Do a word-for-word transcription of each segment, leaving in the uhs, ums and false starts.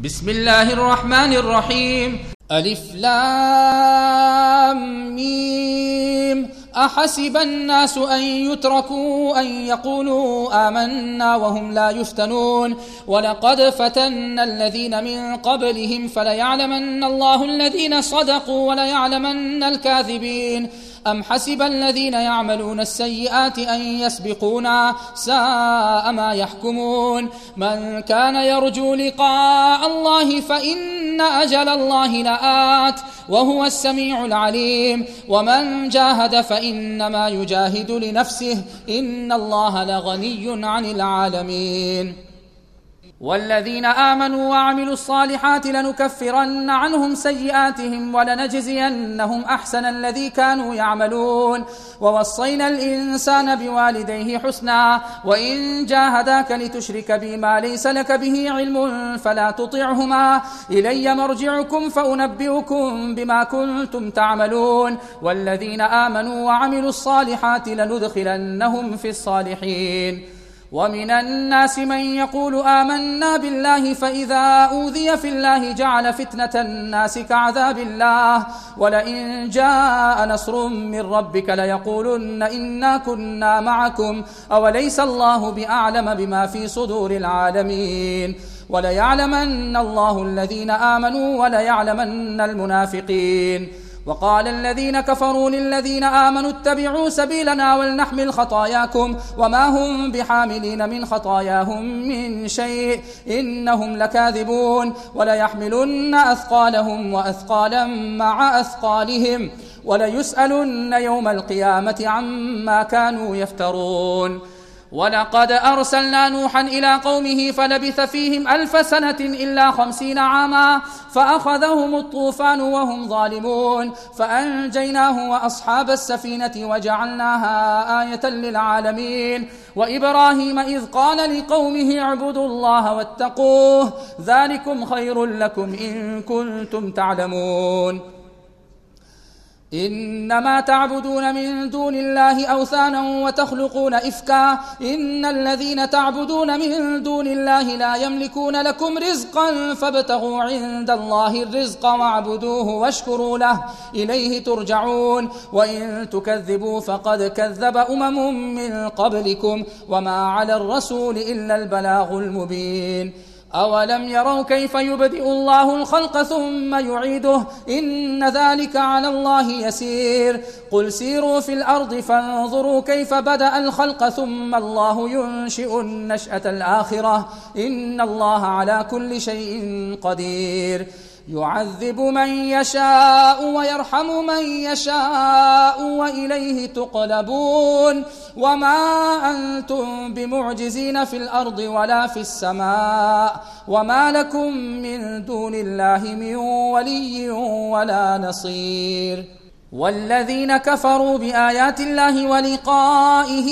بسم الله الرحمن الرحيم. ألف لام ميم. أحسب الناس أن يتركوا أن يقولوا آمنا وهم لا يفتنون ولقد فتنا الذين من قبلهم فليعلمن الله الذين صدقوا وليعلمن الكاذبين. أم حسب الذين يعملون السيئات أن يسبقونا ساء ما يحكمون. من كان يرجو لقاء الله فإن أجل الله لآت وهو السميع العليم. ومن جاهد فإنما يجاهد لنفسه إن الله لغني عن العالمين. والذين آمنوا وعملوا الصالحات لنكفرن عنهم سيئاتهم ولنجزينهم أحسن الذي كانوا يعملون. ووصينا الإنسان بوالديه حسنا وإن جاهداك لتشرك بي ما ليس لك به علم فلا تطعهما إلي مرجعكم فأنبئكم بما كنتم تعملون. والذين آمنوا وعملوا الصالحات لندخلنهم في الصالحين. ومن الناس من يقول آمنا بالله فإذا أوذي في الله جعل فتنة الناس كعذاب الله ولئن جاء نصر من ربك ليقولن إنا كنا معكم أوليس الله بأعلم بما في صدور العالمين. وليعلمن الله الذين آمنوا وليعلمن المنافقين. وقال الذين كفروا للذين آمنوا اتبعوا سبيلنا ولنحمل خطاياكم وما هم بحاملين من خطاياهم من شيء إنهم لكاذبون. وليحملن أثقالهم وأثقالا مع أثقالهم وليسألن يوم القيامة عما كانوا يفترون. ولقد أرسلنا نوحا إلى قومه فلبث فيهم ألف سنة إلا خمسين عاما فأخذهم الطوفان وهم ظالمون فأنجيناه وأصحاب السفينة وجعلناها آية للعالمين. وإبراهيم إذ قال لقومه اعبدوا الله واتقوه ذلكم خير لكم إن كنتم تعلمون. إنما تعبدون من دون الله أوثانا وتخلقون إفكا إن الذين تعبدون من دون الله لا يملكون لكم رزقا فابتغوا عند الله الرزق واعبدوه واشكروا له إليه ترجعون. وإن تكذبوا فقد كذب أمم من قبلكم وما على الرسول إلا البلاغ المبين. أولم يروا كيف يبدئ الله الخلق ثم يعيده إن ذلك على الله يسير. قل سيروا في الأرض فانظروا كيف بدأ الخلق ثم الله ينشئ النشأة الآخرة إن الله على كل شيء قدير. يعذب من يشاء ويرحم من يشاء وإليه تقلبون. وما أنتم بمعجزين في الأرض ولا في السماء وما لكم من دون الله من ولي ولا نصير. والذين كفروا بآيات الله ولقائه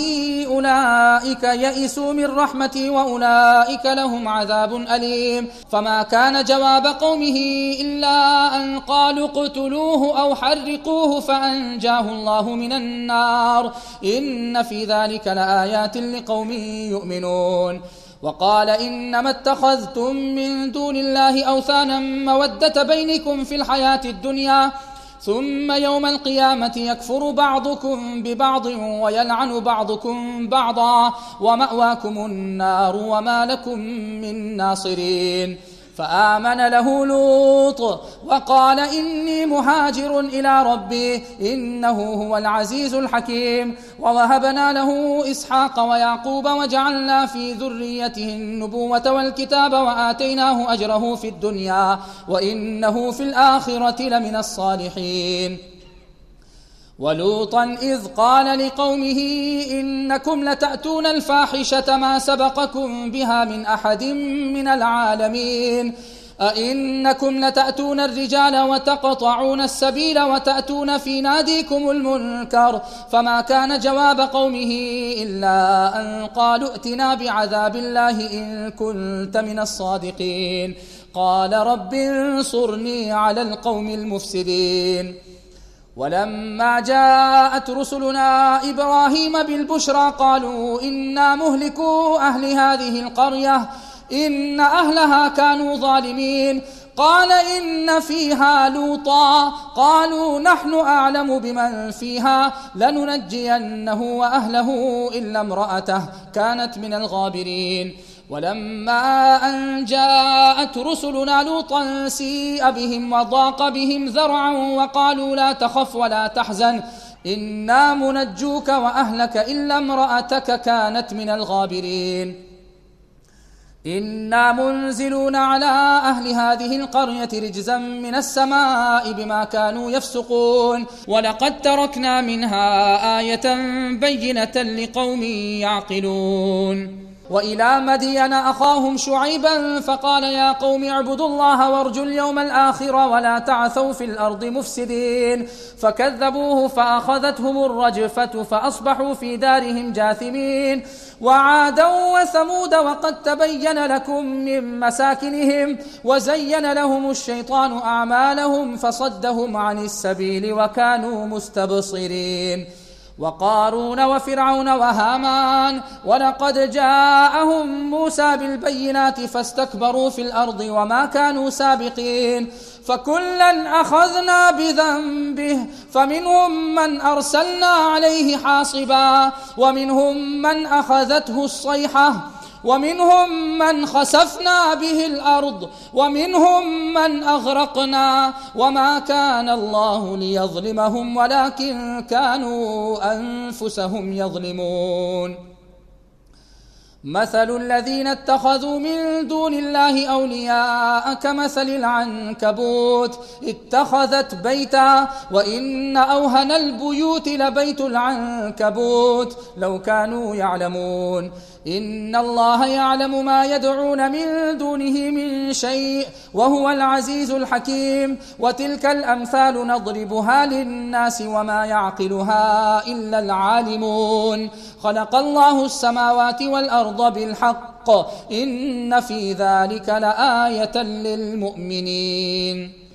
أولئك يئسوا من رحمتي وأولئك لهم عذاب أليم. فما كان جواب قومه إلا أن قالوا اقتلوه أو حرقوه فأنجاه الله من النار إن في ذلك لآيات لقوم يؤمنون. وقال إنما اتخذتم من دون الله أوثانا مودة بينكم في الحياة الدنيا ثم يوم القيامة يكفر بعضكم ببعض ويلعن بعضكم بعضا ومأواكم النار وما لكم من ناصرين. فآمن له لوط وقال إني مهاجر إلى ربي إنه هو العزيز الحكيم. ووهبنا له إسحاق ويعقوب وجعلنا في ذريته النبوة والكتاب وآتيناه أجره في الدنيا وإنه في الآخرة لمن الصالحين. ولوطا إذ قال لقومه إنكم لتأتون الفاحشة ما سبقكم بها من أحد من العالمين. أئنكم لتأتون الرجال وتقطعون السبيل وتأتون في ناديكم المنكر. فما كان جواب قومه إلا أن قالوا ائتنا بعذاب الله إن كنت من الصادقين. قال رب انصرني على القوم المفسدين. ولما جاءت رسلنا إبراهيم بالبشرى قالوا إنا مهلكو أهل هذه القرية إن أهلها كانوا ظالمين. قال إن فيها لوطا قالوا نحن أعلم بمن فيها لننجينه وأهله إلا امرأته كانت من الغابرين. ولما أن جاءت رسلنا لوطا سيء بهم وضاق بهم ذرعا وقالوا لا تخف ولا تحزن إنا منجوك وأهلك إلا امرأتك كانت من الغابرين. إنا منزلون على أهل هذه القرية رجزا من السماء بما كانوا يفسقون ولقد تركنا منها آية بينة لقوم يعقلون. وإلى مدين أخاهم شعيبا فقال يا قوم اعبدوا الله وارجوا اليوم الآخر ولا تعثوا في الأرض مفسدين فكذبوه فأخذتهم الرجفة فأصبحوا في دارهم جاثمين. وعادا وثمود وقد تبين لكم من مساكنهم وزين لهم الشيطان أعمالهم فصدهم عن السبيل وكانوا مستبصرين. وقارون وفرعون وهامان ولقد جاءهم موسى بالبينات فاستكبروا في الأرض وما كانوا سابقين فكلا أخذنا بذنبه فمنهم من أرسلنا عليه حاصبا ومنهم من أخذته الصيحة ومنهم من خسفنا به الأرض ومنهم من أغرقنا وما كان الله ليظلمهم ولكن كانوا أنفسهم يظلمون. مثل الذين اتخذوا من دون الله أولياء كمثل العنكبوت اتخذت بيتا وإن أوهن البيوت لبيت العنكبوت لو كانوا يعلمون. إن الله يعلم ما يدعون من دونه من شيء وهو العزيز الحكيم. وتلك الأمثال نضربها للناس وما يعقلها إلا العالمون. خلق الله السماوات والأرض بالحق إن في ذلك لآية للمؤمنين.